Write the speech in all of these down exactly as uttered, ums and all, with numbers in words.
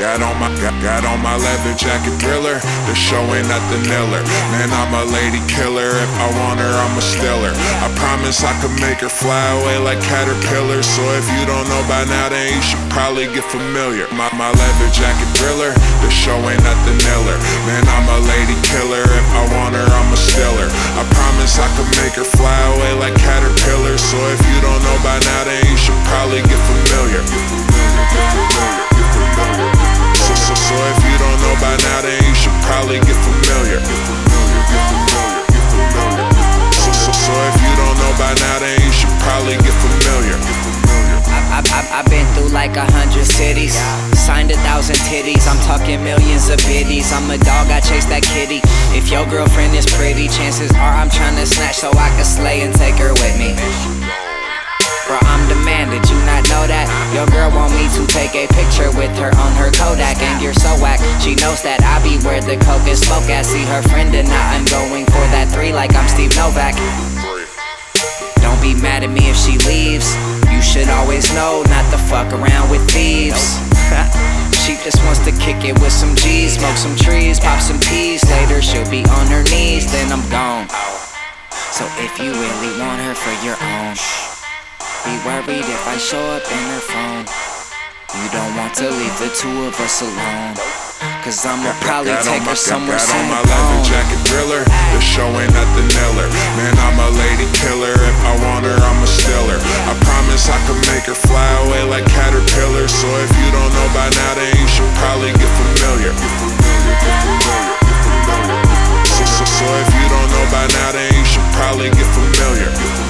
got on my got, got on my leather jacket thriller. The show ain't nothing iller. Man, I'm a lady killer. If I want her, I'ma steal her. I promise I could make her fly away like caterpillars. So if you don't know by now, then you should probably get familiar. My my leather jacket thriller. The show ain't nothing iller. Man, I'm a lady killer. If I want her, I'ma steal her. I promise I could make her fly away like caterpillars. So if you don't know by now, then you should probably get familiar. So, so, so if you don't know by now, then you should probably get familiar. So, so, so if you don't know by now, then you should probably get familiar. I've, I've, I've been through like a hundred cities, signed a thousand titties, I'm talking millions of biddies. I'm a dog, I chase that kitty. If your girlfriend is pretty, chances are I'm trying to snatch so I can slay and take her with me. Bro, I'm the man, did you not know that? Your girl want me to take a picture with her on her Kodak. And you're so whack, she knows that I be where the coke is smoke at. See her friend and I, I'm going for that three like I'm Steve Novak. Don't be mad at me if she leaves. You should always know not to fuck around with thieves. She just wants to kick it with some G's, smoke some trees, pop some peas. Later she'll be on her knees, then I'm gone. So if you really want her for your own, be worried if I show up in her phone. You don't want to leave the two of us alone, cause I'ma probably take her somewhere soon. Got on my leather jacket thriller. The show ain't nothing iller. Man, I'm a lady killer. If I want her, I'ma steal her. I promise I could make her fly away like caterpillars. So if you don't know by now, then you should probably get familiar. So, so, so if you don't know by now, then you should probably get familiar.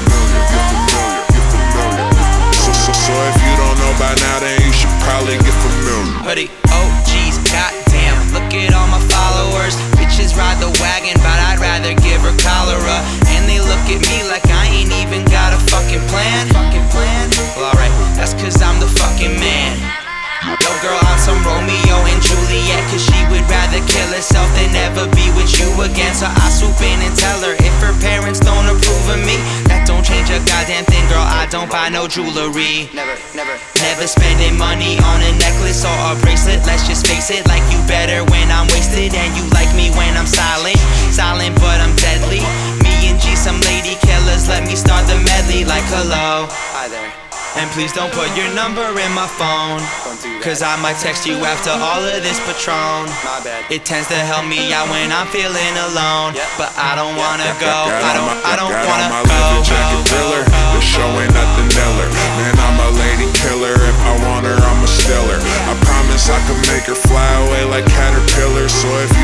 So, so, so if you don't know by now, then you should probably get familiar. Hoodie, oh geez, goddamn, look at all my followers. Bitches ride the wagon, but I'd rather give her cholera. And they look at me like I ain't even got a fucking plan. Fucking plan? Well, alright, that's cause I'm the fucking man. Yo girl, I'm some Romeo and Juliet, cause she would rather kill herself than ever be with you again. So I swoop in and tell her if her parents don't approve of me, that don't change a goddamn thing, girl, I don't buy no jewelry. Never, never, never spending money on a necklace or a bracelet. Let's just face it, like you better when I'm wasted, and you like me when I'm silent. Silent but I'm deadly. Me and G, some lady killers, let me start the medley like hello. Hi there. And please don't put your number in my phone, cause I might text you after all of this Patron. It tends to help me out when I'm feeling alone, but I don't wanna go, I don't, I don't wanna go. The show ain't nothing iller. Man, I'm a lady killer. If I want her, I'ma steal her. I promise I could make her fly away like caterpillars. So if